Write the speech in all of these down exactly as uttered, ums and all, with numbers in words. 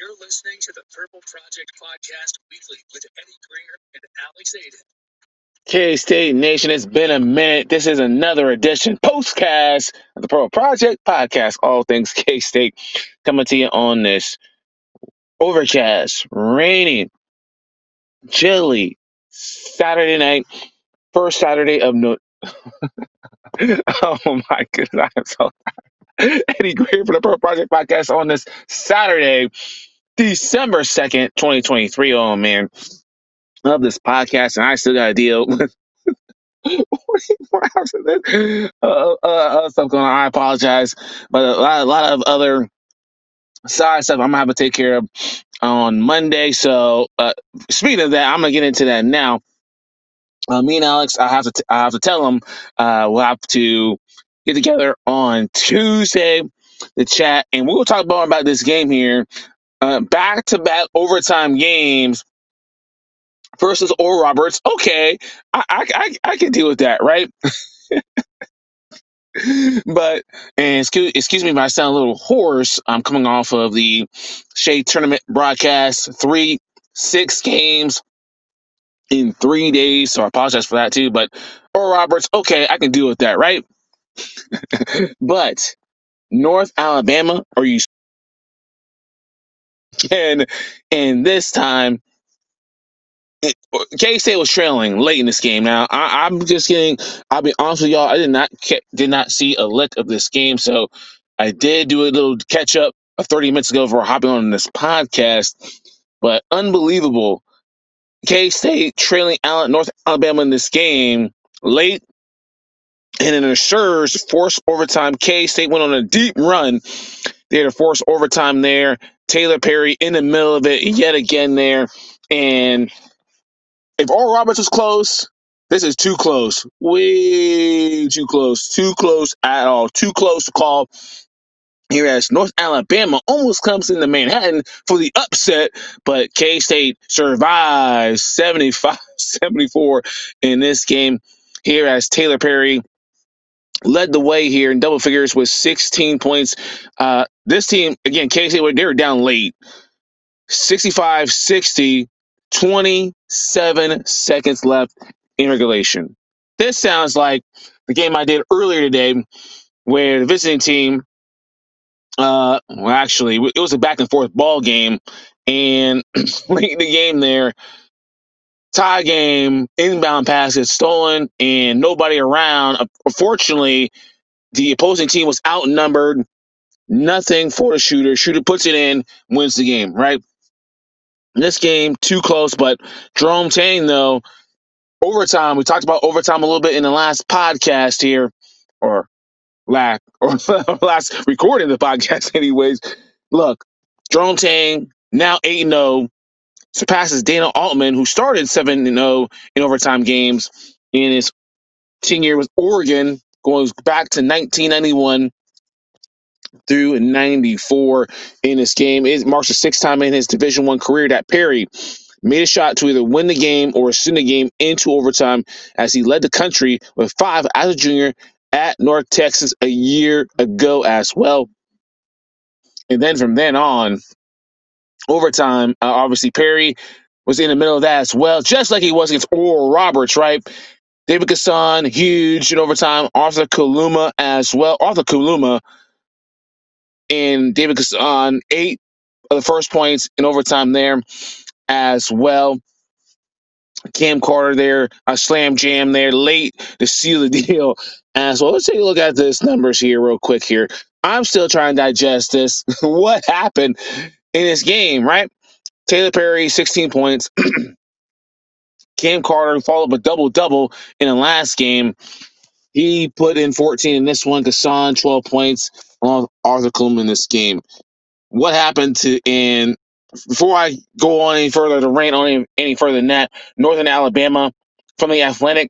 You're listening to the Purple Project Podcast Weekly with Eddie Gringer and Alex Aiden. K-State Nation, it's been a minute. This is another edition, postcast of the Purple Project Podcast, all things K-State, coming to you on this overcast, rainy, chilly Saturday night, first Saturday of no. Oh my goodness, I'm so Eddie Gringer for the Purple Project Podcast on this Saturday, December second, twenty twenty-three. Oh man, love this podcast, and I still got to deal with uh, uh, uh, stuff going on. I apologize, but a lot, a lot of other side stuff I'm gonna have to take care of on Monday. So, uh, speaking of that, I'm gonna get into that now. Uh, me and Alex, I have to, t- I have to tell him uh, we'll have to get together on Tuesday to chat, and we'll talk more about this game here. Uh, back-to-back overtime games versus Oral Roberts. Okay, I, I, I, I can deal with that, right? But, and excuse, excuse me if I sound a little hoarse. I'm coming off of the Shea Tournament broadcast, three, six games in three days. So I apologize for that too. But Oral Roberts, okay, I can deal with that, right? But North Alabama, are you? And and this time, K-State was trailing late in this game. Now I, I'm just kidding. I'll be honest with y'all. I did not did not see a lick of this game, so I did do a little catch up of thirty minutes ago before hopping on this podcast. But unbelievable, K-State trailing out North Alabama in this game late, and in a Schurz forced overtime, K-State went on a deep run. They had a forced overtime there. Taylor Perry in the middle of it yet again there, and if Oral Roberts was close, this is too close. Way too close. Too close at all. Too close to call. Here as North Alabama almost comes into Manhattan for the upset, but K-State survives seventy-five seventy-four in this game. Here as Taylor Perry led the way here in double figures with sixteen points. Uh, this team, again, K-State, they were down late. sixty-five sixty, twenty-seven seconds left in regulation. This sounds like the game I did earlier today where the visiting team, uh, well, actually, it was a back and forth ball game. And late in the game there, tie game, inbound pass gets stolen, and nobody around. Unfortunately, the opposing team was outnumbered. Nothing for the shooter. Shooter puts it in, wins the game, right? This game, too close, but Jerome Tang, though, overtime, we talked about overtime a little bit in the last podcast here, or lack, or last recording of the podcast anyways. Look, Jerome Tang, now eight and oh, surpasses Dana Altman, who started seven and oh in overtime games in his tenure with Oregon, going back to nineteen ninety-one through ninety-four in this game. It marks the sixth time in his Division One career that Perry made a shot to either win the game or send the game into overtime, as he led the country with five as a junior at North Texas a year ago as well. And then from then on, overtime, uh, obviously Perry was in the middle of that as well, just like he was against Oral Roberts, right? David Kassan, huge in overtime. Arthur Kaluma as well. Arthur Kaluma and David Kassan, eight of the first points in overtime there as well. Cam Carter there, a slam jam there late to seal the deal as well. Let's take a look at this numbers here real quick here. I'm still trying to digest this. What happened in this game, right? Taylor Perry, sixteen points. Cam Carter followed up a double-double in the last game. He put in fourteen in this one. Kassan, twelve points, along with Arthur Kaluma in this game. What happened to in before I go on any further to rant on any, any further than that, Northern Alabama from the Athletic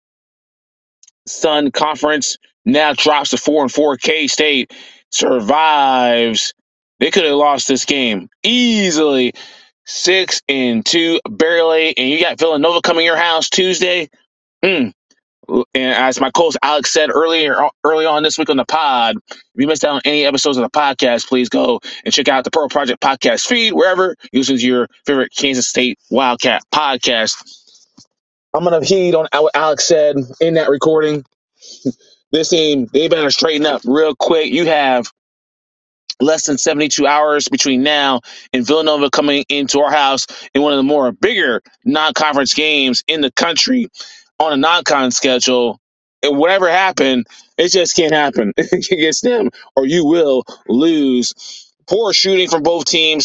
Sun Conference now drops to four and four. K-State survives. They could have lost this game easily. Six and two, barely. And you got Villanova coming to your house Tuesday. Mm. And as my co-host Alex said earlier, early on this week on the pod, if you missed out on any episodes of the podcast, please go and check out the Pearl Project podcast feed wherever you listen to your favorite Kansas State Wildcat podcast. I'm gonna heed on what Alex said in that recording. This team, they better straighten up real quick. You have less than seventy-two hours between now and Villanova coming into our house in one of the more bigger non-conference games in the country on a non-con schedule. And whatever happened, it just can't happen against them, or you will lose. Poor shooting from both teams,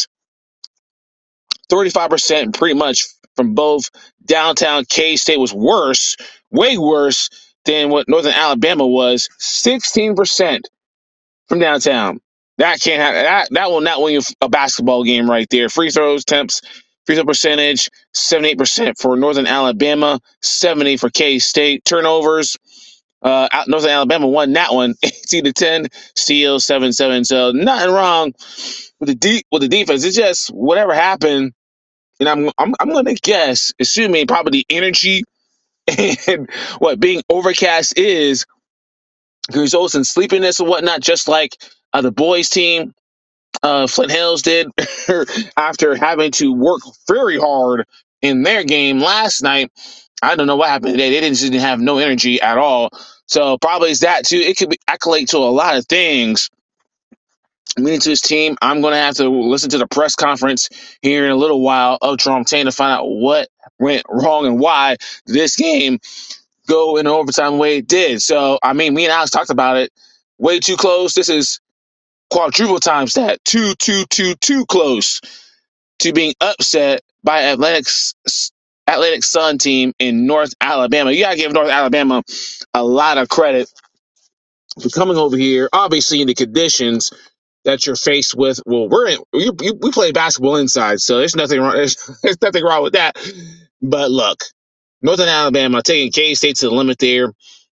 thirty-five percent pretty much from both. Downtown K-State was worse, way worse than what Northern Alabama was, sixteen percent from downtown. That can't happen. That that will not win you a basketball game right there. Free throws, temps, free throw percentage, seventy-eight percent for Northern Alabama, seventy for K State. Turnovers, uh, Northern Alabama won that one, eighteen to ten, steals seven seven. So nothing wrong with the deep with the defense. It's just whatever happened, and I'm I'm I'm gonna guess, assuming probably the energy and what being overcast is results in sleepiness and whatnot, just like uh, the boys team, uh, Flint Hills did after having to work very hard in their game last night. I don't know what happened today. They didn't, just didn't have no energy at all. So probably it's that too. It could be accolade to a lot of things. Meaning to his team, I'm going to have to listen to the press conference here in a little while of Jerome Tang to find out what went wrong and why this game go in an overtime the way it did. So, I mean, me and Alex talked about it. Way too close. This is quadruple times that. Too, too, too, too close to being upset by Atlantic's Atlantic Sun team in North Alabama. You got to give North Alabama a lot of credit for coming over here. Obviously, in the conditions that you're faced with. Well, we're in, we, we play basketball inside, so there's nothing wrong. There's, there's nothing wrong with that. But look, Northern Alabama taking K State to the limit there.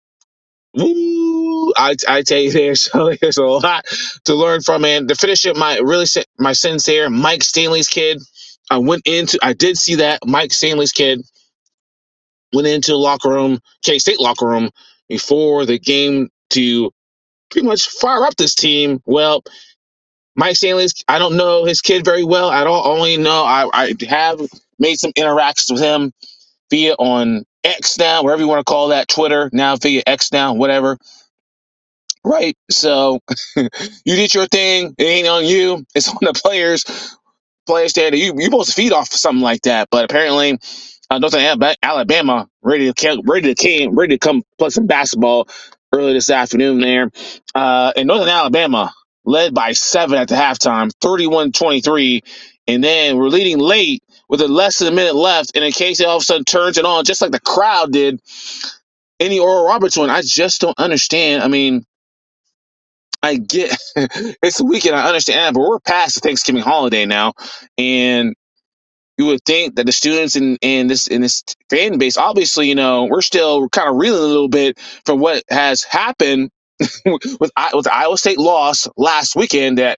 Woo, I, I tell you, there's, there's a lot to learn from. And to finish up my really my sentence there, Mike Stanley's kid. I went into, I did see that Mike Stanley's kid went into the locker room, K State locker room, before the game to pretty much fire up this team. Well, Mike Stanley's, I don't know his kid very well at all. Only know I, I have made some interactions with him via on X now, wherever you want to call that, Twitter now, via X now, whatever. Right. So you did your thing. It ain't on you. It's on the players. Players there. You you supposed to feed off something like that, but apparently, uh, Northern Alabama ready to ready to came ready to come play some basketball early this afternoon there. Uh, and Northern Alabama led by seven at the halftime, thirty-one twenty-three, and then we're leading late with a less than a minute left. And in case it all of a sudden turns it on, just like the crowd did in the Oral Roberts one, I just don't understand. I mean, I get it's the weekend, I understand, but we're past the Thanksgiving holiday now, and you would think that the students in, in this in this fan base, obviously, you know, we're still kind of reeling a little bit from what has happened with with the Iowa State loss last weekend. That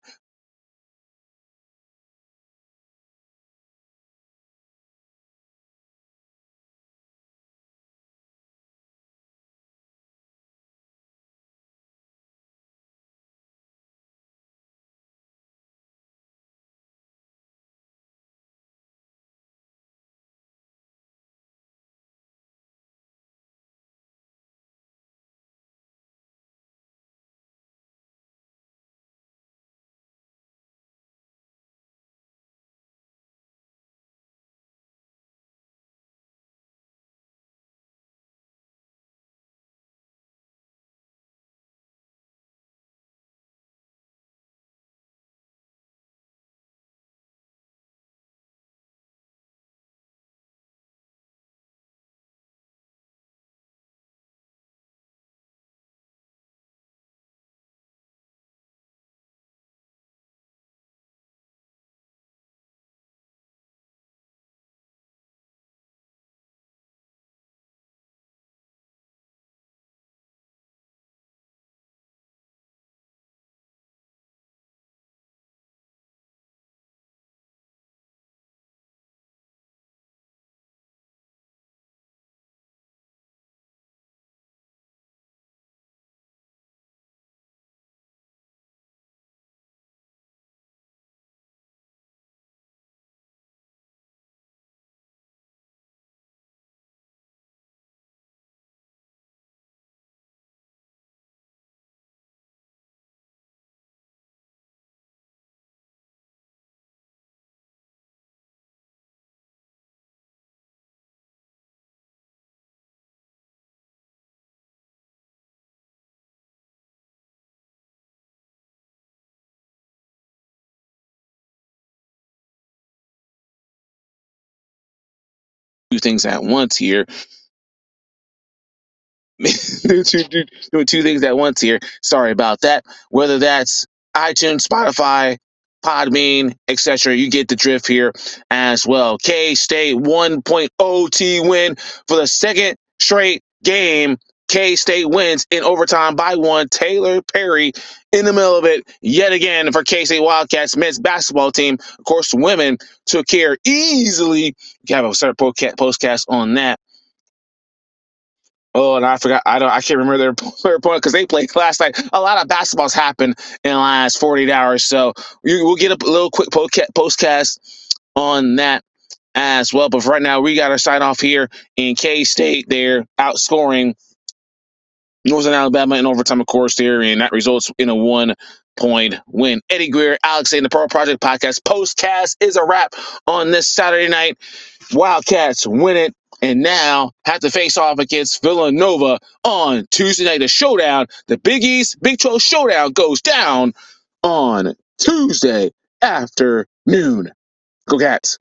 Two things at once here. Doing two things at once here. Sorry about that. Whether that's iTunes, Spotify, Podbean, et cetera. You get the drift here as well. K State one point O T win for the second straight game. K State wins in overtime by one. Taylor Perry in the middle of it yet again for K State Wildcats men's basketball team. Of course, women took care easily. You have a separate postcast on that. Oh, and I forgot. I don't. I can't remember their, their opponent because they played last night. A lot of basketballs happened in the last forty-eight hours, so you, we'll get a little quick podca- postcast on that as well. But for right now, we got to sign off here in K State. They're outscoring Northern Alabama in overtime, of course, there, and that results in a one-point win. Eddie Greer, Alex, and the Pearl Project podcast postcast is a wrap on this Saturday night. Wildcats win it and now have to face off against Villanova on Tuesday night. The showdown, the Big East Big twelve showdown goes down on Tuesday afternoon. Go Cats.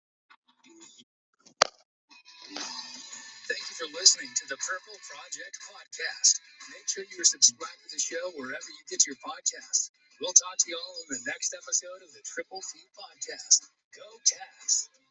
Thank you for listening to the Purple Project podcast. Make sure you're subscribed to the show wherever you get your podcasts. We'll talk to you all in the next episode of the Triple T podcast. Go Cats.